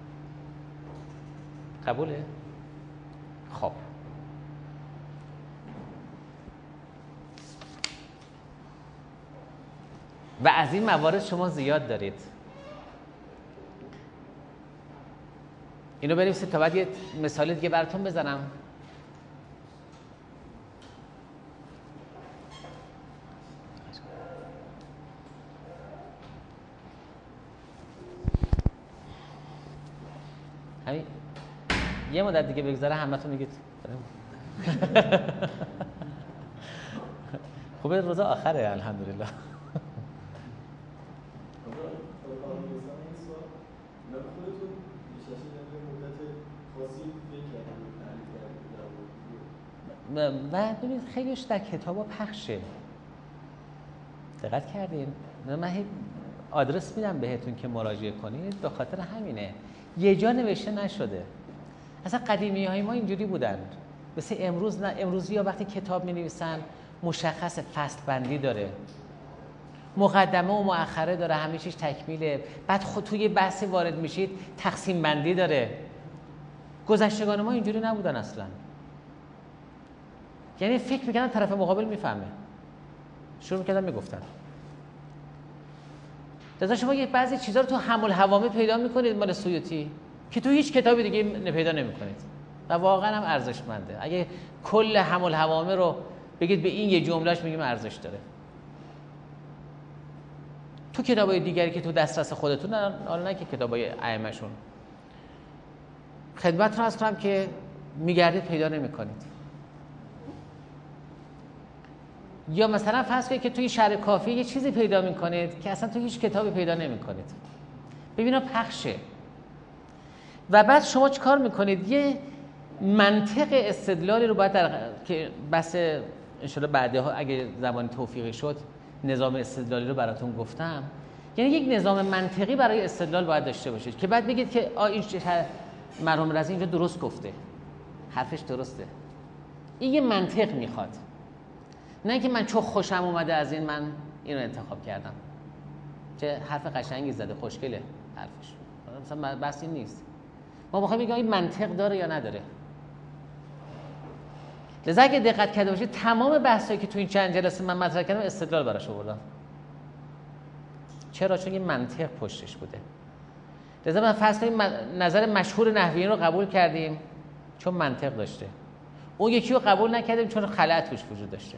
[SPEAKER 1] قبوله؟ خب و از این موارد شما زیاد دارید. اینو بنویسید تا بعد یه مثال دیگه براتون بزنم. همین یه مدت دیگه بگذره همتون میگید خوبه، روز آخره الحمدلله. و ببینید خیلیش در کتابا پخشه، دقت کردین؟ من آدرس میدم بهتون که مراجعه کنید، به خاطر همینه یه جا نوشته نشده. اصلا قدیمی های ما اینجوری بودن، مثل امروز نه. امروزی ها وقتی کتاب می نویسن مشخص فصل بندی داره، مقدمه و مؤخره داره، همه چیز تکمیله. بعد خود توی بحثی وارد میشید تقسیم بندی داره. گذشتگان ما اینجوری نبودن اصلا، یعنی فکر میکنن طرف مقابل میفهمه، شروع میکردن میگفتن. لذا شما یه بعضی چیزا رو تو حمل الهوامه پیدا میکنید مال سیوطی که تو هیچ کتابی دیگه پیدا نمیکنید و واقعا هم ارزشمنده. اگه کل حمل الهوامه رو بگید به این یه جملهش میگیم ارزش داره. تو کتابای دیگری که تو دسترس خودتون، حالا نه که کتابای ائمه‌شون، خدمتتون عرض کنم که میگردید پیدا نمیکنید. یا مثلا فرض کنید که توی شرح کافی یه چیزی پیدا میکنید که اصلا تو هیچ کتابی پیدا نمیکنید. ببینا پخشه. و بعد شما چیکار میکنید؟ یه منطق استدلالی رو باید در که بس ان شاءالله بعدها اگه زمان توفیقی شد نظام استدلالی رو براتون گفتم، یعنی یک نظام منطقی برای استدلال باید داشته باشید که بعد بگید که آ این مرحوم رضی اینجا درست گفته، حرفش درسته. این یه منطق میخواد، نه که من چون خوشم اومده از این من اینو انتخاب کردم. چه حرف قشنگی زده، خوشگله حرفش، مثلا بحث این نیست. ما میخوایم بگیم این منطق داره یا نداره. لذا اگه دقت کرده باشید تمام بحثایی که تو این چند جلسه من مطرح کردم استدلال براش آوردم. چرا؟ چون یه منطق پشتش بوده. لذا من فرض کنیم نظر مشهور نحویین رو قبول کردیم چون منطق داشته، اون یکی رو قبول نکردیم چون خلأ توش وجود داشته.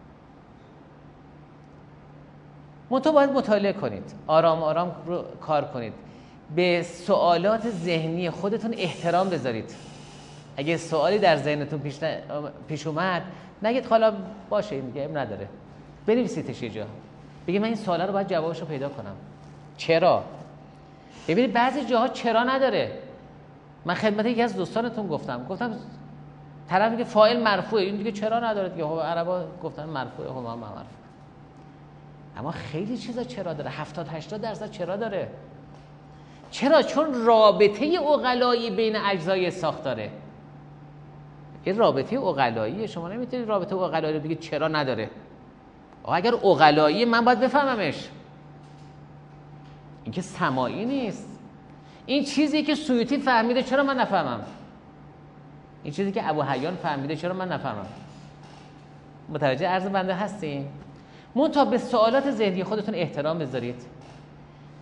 [SPEAKER 1] منتها باید مطالعه کنید، آرام آرام رو کار کنید، به سوالات ذهنی خودتون احترام بذارید. اگه سوالی در ذهنتون پیش, ن... پیش اومد نگید حالا باشه این دیگه ام نداره، بنویسیدش یه جا، بگید من این سوالا رو باید جوابش رو پیدا کنم. چرا؟ ببینید بعضی جاها چرا نداره. من خدمت یکی از دوستانتون گفتم گفتم طرف میگه فاعل مرفوعه، این دیگه چرا نداره دیگه. خب عربا گفتن مرفوعه، خب هم مرفوع. اما خیلی چیزا چرا داره، هفتاد هشتاد درصد چرا داره. چرا؟ چون رابطه عقلایی بین اجزای ساختاره. این رابطه عقلاییه، شما نمیتونید رابطه عقلایی رو بگید چرا نداره. آقا اگر عقلایی من باید بفهممش، این که سماعی نیست. این چیزی که سیوطی فهمیده چرا من نفهمم؟ این چیزی که ابو حیان فهمیده چرا من نفهمم؟ متوجه عرض بنده هستین؟ منتها به سوالات ذهنی خودتون احترام بذارید.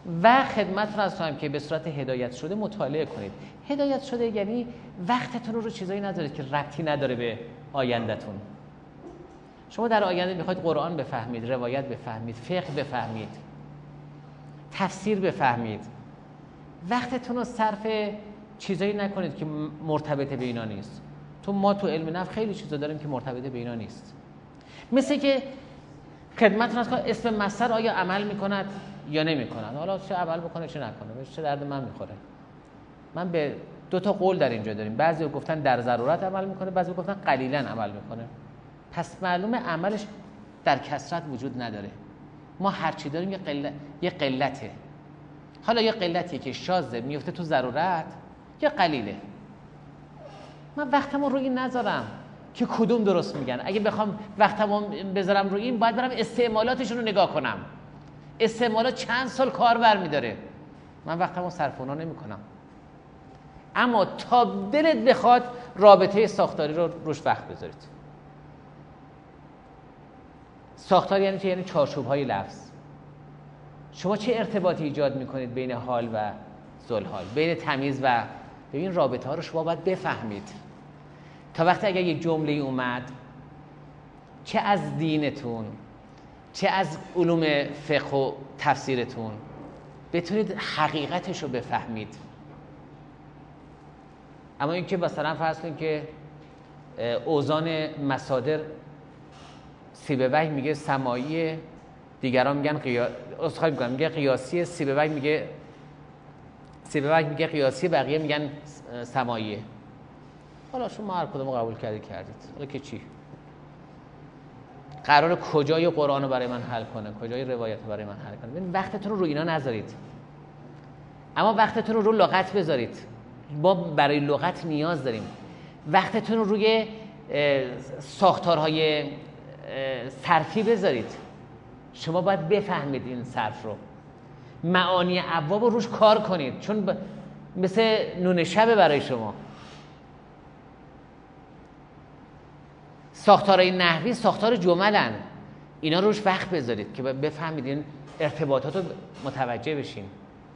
[SPEAKER 1] و خدمتتون از هم که به صورت هدایت شده مطالعه کنید. هدایت شده یعنی وقتتون رو رو چیزایی نذارید که ربطی نداره به آیندهتون. شما در آینده میخواید قرآن بفهمید، روایت بفهمید، فقه بفهمید، تفسیر بفهمید، وقتتون رو صرف چیزایی نکنید که مرتبط به اینا نیست. تو ما تو علم نفس خیلی چیزا داریم که مرتبط به اینا نیست. مثل که خدمتتون از که اسم مصدر آیا عمل میکند یا نمیکند. حالا چه عمل بکنه چه نکنه، چه درد من میخوره. من به دو تا قول در اینجا داریم. بعضی گفتن در ضرورت عمل میکنه، بعضی گفتن قلیلا عمل میکنه. پس معلومه عملش در کثرت وجود نداره. ما هر چی داریم یه قلت یه قلته. حالا یه قلتیه که شاذه میفته تو ضرورت یا قلیله. من وقتمو روی این نذارم که کدوم درست میگن. اگه بخوام وقتمو بذارم روی این، باید برم استعمالاتشون رو نگاه کنم. استعمالات چند سال کار برمیداره. من وقتمو صرف اونا نمیکنم. اما تا دلت بخواد رابطه ساختاری رو روش وقت بذارید. ساختار یعنی چه؟ یعنی چارچوب‌های لفظ. شما چه ارتباطی ایجاد میکنید بین حال و ذوالحال، بین تمیز و ببین رابطه ها رو شما باید بفهمید. تا وقتی اگر یک جمله اومد چه از دینتون چه از علوم فقه و تفسیرتون بتونید حقیقتش رو بفهمید. اما اینکه مثلا فرض کنید که اوزان مصادر سیبوی میگه سماعی، دیگران میگن قیاس، اسخای میگن میگه قیاسی، سیبوی میگه سیبوی میگه قیاسی، بقیه میگن سماعیه. حالا شما هر کدومو قبول کردید کردید. حالا که چی؟ قرار کجای قرآن رو برای من حل کنه، کجای روایت رو برای من حل کنه. ببین وقتتون رو روی اینا نذارید. اما وقتتون رو رو لغت بذارید. ما برای لغت نیاز داریم. وقتتون رو روی ساختارهای صرفی بذارید. شما باید بفهمید این صرف رو. معانی ابواب رو روش کار کنید، چون ب... مثل نون شبه برای شما. ساختارهای نحوی ساختار جملن، اینا روش وقت بذارید که بفهمید این ارتباطات رو متوجه بشین.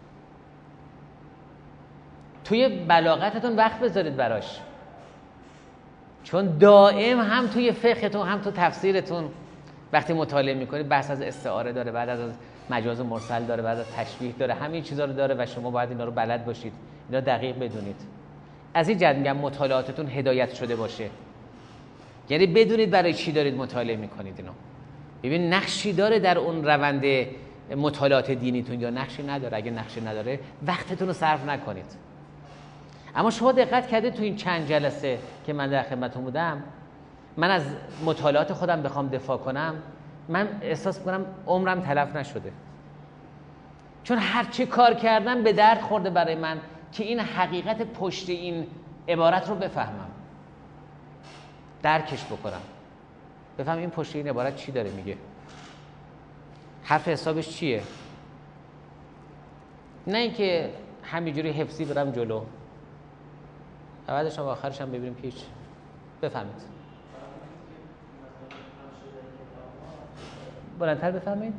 [SPEAKER 1] توی بلاغتتون وقت بذارید براش، چون دائم هم توی فقهتون هم تو تفسیرتون وقتی مطالعه میکنید بحث از استعاره داره، بعد از مجاز مرسل داره، بعد از تشبیه داره، همین چیزا رو داره و شما باید اینا رو بلد باشید، اینا دقیق بدونید. از این جهت میگم مطالعاتتون هدایت شده باشه، یعنی بدونید برای چی دارید مطالعه میکنید. اینو ببین نقشی داره در اون روند مطالعات دینیتون یا نقشی نداره. اگه نقشی نداره وقتتون رو صرف نکنید. اما شما دقت کردید تو این چند جلسه که من در خدمتتون بودم، من از مطالعات خودم بخوام دفاع کنم، من احساس میکنم عمرم تلف نشده، چون هر چی کار کردم به درد خورده برای من که این حقیقت پشت این عبارت رو بفهمم، درکش بکنم، بفهم این پشت این عبارت چی داره میگه، حرف حسابش چیه. نه اینکه همینجوری حفظی برم جلو، بعدش هم آخرش هم ببینیم پیش. بفهمید بلندتر بفهمید.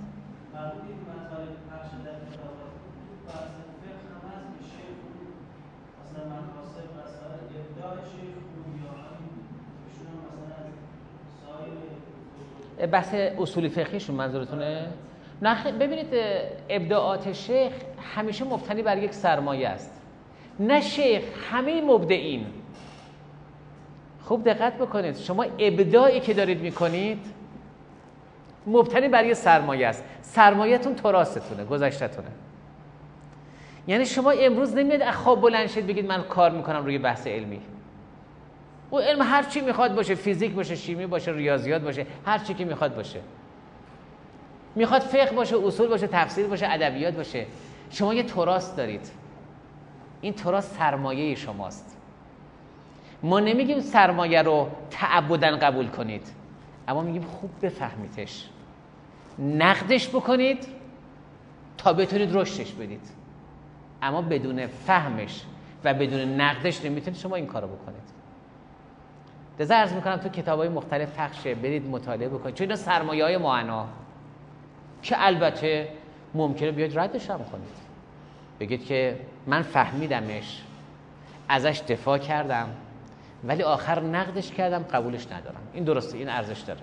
[SPEAKER 1] بحث اصولی فقهیشون منظورتونه؟ نه ببینید ابداعات شیخ همیشه مبتنی بر یک سرمایه است. نه شیخ، همه مبدعین. خوب دقت بکنید، شما ابداعی که دارید میکنید مبتنی بر یک سرمایه است. سرمایه‌تون تراستونه، گذشته‌تونه. یعنی شما امروز نمیاد از خواب بلند شید بگید من کار میکنم روی بحث علمی. او علم هر چی میخواد باشه، فیزیک باشه، شیمی باشه، ریاضیات باشه، هر چی که میخواد باشه. میخواد فقه باشه، اصول باشه، تفسیر باشه، ادبیات باشه. شما یه تراست دارید. این تراست سرمایه شماست. ما نمیگیم سرمایه رو تعبداً قبول کنید، اما میگیم خوب بفهمیدش، نقدش بکنید تا بتونید رشدش بدید. اما بدون فهمش و بدون نقدش نمیتونید شما این کارو بکنید. لذا عرض میکنم تو کتابای مختلف پخشه، برید مطالعه بکنید، چون اینا سرمایه‌های معنا که البته ممکنه بیاید ردش هم کنید، بگید که من فهمیدمش، ازش دفاع کردم، ولی آخر نقدش کردم، قبولش ندارم. این درسته، این ارزش داره.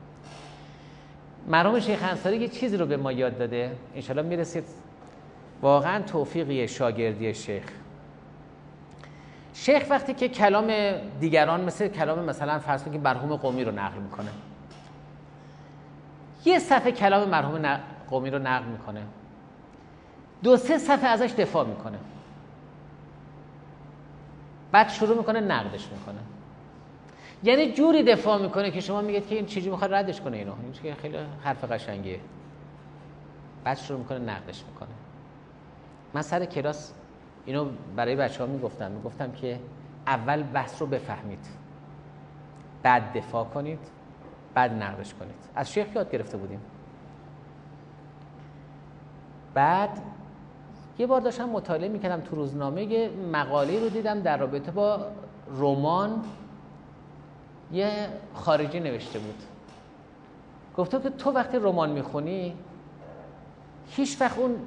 [SPEAKER 1] مرحوم شیخ انصاری یه چیزی رو به ما یاد داده، انشالله میرسید. واقعا توفیقی شاگردی شیخ. شیخ وقتی که کلام دیگران مثل کلام مثلا فرض کنید مرحوم قمی رو نقل میکنه، یه صفحه کلام مرحوم قمی رو نقل میکنه، دو سه صفحه ازش دفاع میکنه، بعد شروع میکنه نقدش میکنه. یعنی جوری دفاع میکنه که شما میگید که این چیزی میخواد ردش کنه، اینو این که خیلی حرف قشنگیه. بعد شروع میکنه نقدش میکنه. من سر کلاس اینو برای بچه‌ها میگفتم میگفتم که اول بحث رو بفهمید، بعد دفاع کنید، بعد نقدش کنید. از شیخ یاد گرفته بودیم. بعد یه بار داشتم مطالعه میکردم تو روزنامه، یه مقاله رو دیدم در رابطه با رمان، یه خارجی نوشته بود، گفته که تو وقتی رمان میخونی هیچ وقت اون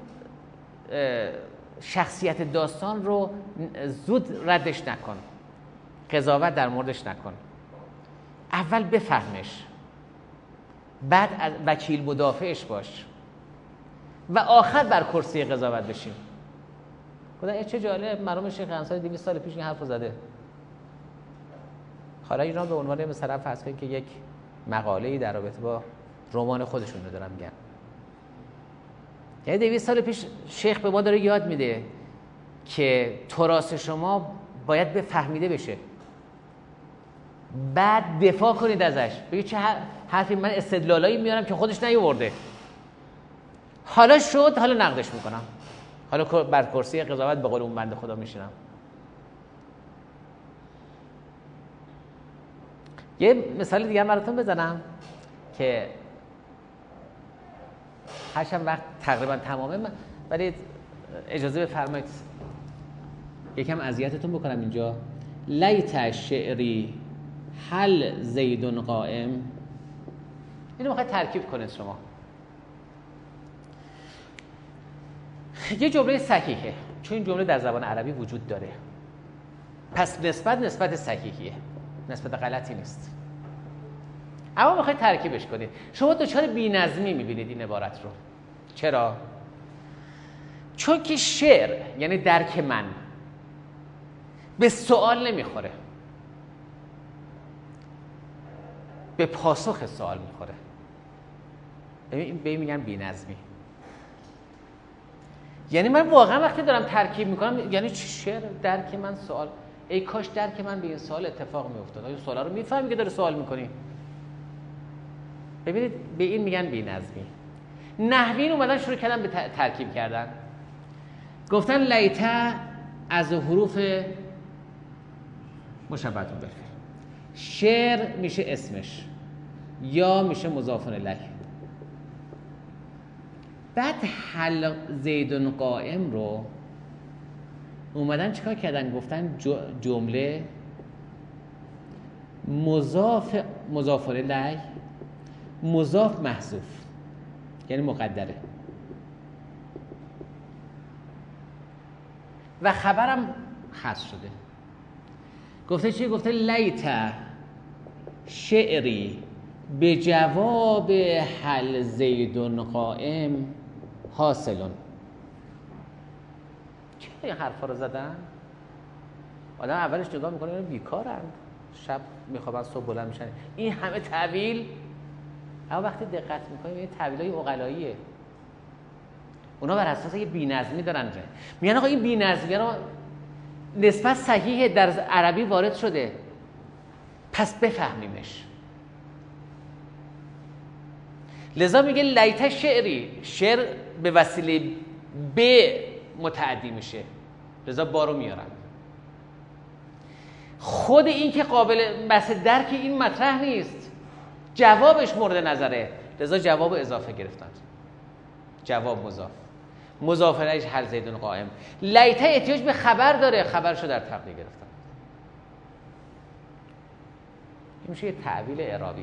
[SPEAKER 1] شخصیت داستان رو زود ردش نکن، قضاوت در موردش نکن، اول بفهمش، بعد وکیل مدافعش باش و آخر بر کرسی قضاوت بشیم. گفتن این چه جالب، مرحوم شیخ انصاری دویست سال پیش این حرفو زده. حالا اینا به عنوان مثلا فرض کنید که یک مقاله‌ای در رابطه با رمان خودشون رو دارن میگن. یعنی دویست سال پیش شیخ به ما داره یاد میده که تراث شما باید بفهمیده بشه، بعد دفاع کنید ازش، بگید چه حرفی، من استدلالایی میارم که خودش نیاورده، حالا شد، حالا نقدش میکنم، حالا بر کرسی قضاوت به قول اون بنده خدا میشینم. یه مثال دیگه براتون بزنم که هرچند وقت تقریبا تمامه، ولی اجازه بفرمایید یکم اذیتتون بکنم اینجا. لیت شعری هل زیدون قائم، اینو میخواید ترکیب کنید شما. یه جمله صحیحه، چون این جمله در زبان عربی وجود داره، پس نسبت نسبت صحیحیه، نسبت غلطی نیست، اما میخواید ترکیبش کنید. شما دچار بی‌نظمی میبینید این عبارت رو. چرا؟ چون که شعر یعنی درک من به سوال نمیخوره، به پاسخ سوال میخوره. ببین به این میگن بی‌نظمی. یعنی من واقعا وقتی دارم ترکیب میکنم، یعنی شعر درک من سوال، ای کاش درک من به این سوال اتفاق میافتاد. آیا سوالا رو میفهمی که داره سوال میکنی؟ ببینید به این میگن بی‌نظمی. نحویین اومدن شروع کردن به ترکیب کردن، گفتن لیته از حروف مشبهه بالفعل، شعر میشه اسمش، یا میشه مضاف الیه. بعد هل زیدون قائم رو اومدن چیکار کردن؟ گفتن جمله مضاف مضاف الیه مضاف محذوف، یعنی مقدره، و خبرم حذف شده. گفته چی؟ گفته لیت شعری به جواب هل زیدون قائم حاصلون. چرا این حرفا رو زدن؟ آدم اولش نگاه میکنه اینا بیکارن، شب میخوابن صبح بلند میشن، این همه تعویل. اما وقتی دقت میکنیم این تعویلای عقلاییه، اونا بر اساس یه بی‌نظمی دارن. میگن آقا این بی‌نظمی رو نسبت صحیح در عربی وارد شده، پس بفهمیمش. لذا میگه لیت شعری، شعر به وسیله به متعدی میشه، لذا با رو میارن. خود این که قابل بس درک این مطرح نیست، جوابش مورد نظره، لذا جواب اضافه گرفتن، جواب مضاف، مضاف الیه هل زیدون قائم. لیت احتیاج به خبر داره، خبرشو در تقدیر گرفتن. این میشه یه تعبیل اعرابی.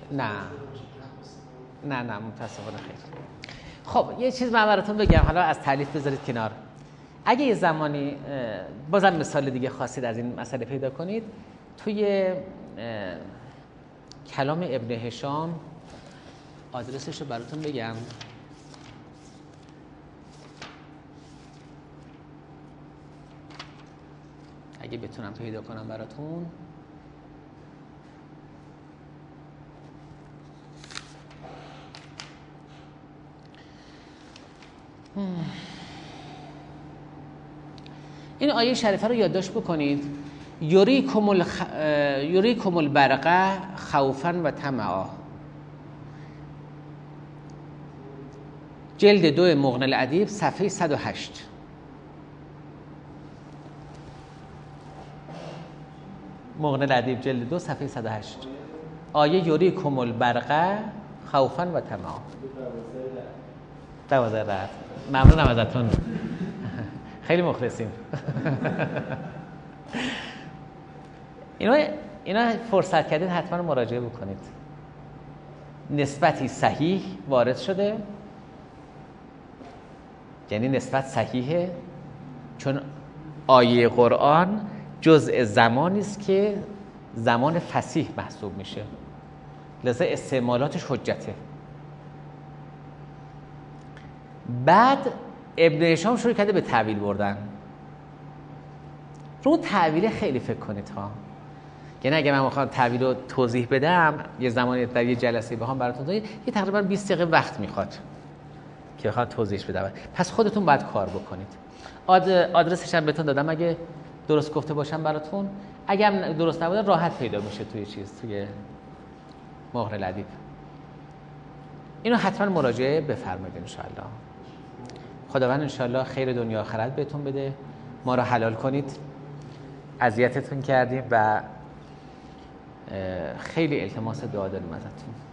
[SPEAKER 1] نه نه نه متاسفانه خیر. خب یه چیز من براتون بگم، حالا از تالیف بذارید کنار. اگه یه زمانی بازم مثال دیگه خواستید از این مسئله پیدا کنید، توی کلام ابن هشام آدرسش رو براتون بگم. اگه بتونم پیدا کنم براتون. این آیه شریفه رو یادداشت بکنید. یوریکم الخ... یوریکم البرق خوفا و طمعا. جلد دو مغنی الادیب صفحه صد و هشت. مغنی الادیب جلد دو صفحه صد و هشت. آیه یوریکم البرق خوفا و طمعا. دوازده رد. ممنونم ازتون. خیلی مخلصیم. اینا اینا فرصت کردید حتما مراجعه بکنید. نسبتی صحیح وارد شده، یعنی نسبت صحیحه، چون آیه قرآن جزء زمانی است که زمان فصیح محسوب میشه، لذا استعمالاتش حجته. بعد ابن هشام شروع کرده به تعبیل بردن. رو تعبیل خیلی فکر کنید ها. یعنی اگه من بخوام تعبیل رو توضیح بدم یه زمانی در یه جلسه بخوام براتون توضیح، یه تقریبا بیست دقیقه وقت میخواد که بخوام توضیحش بدم. پس خودتون باید کار بکنید. آد... آدرسش هم بهتون دادم، اگه درست گفته باشم براتون. اگه هم درست نبوده راحت پیدا میشه توی چیز، توی مغنی الادیب. اینو حتما مراجعه بفرمایید ان شاء الله. خداوند ان شاء الله خیر دنیا آخرت بهتون بده. ما رو حلال کنید. اذیتتون کردیم و خیلی التماس دعا داریم ازتون.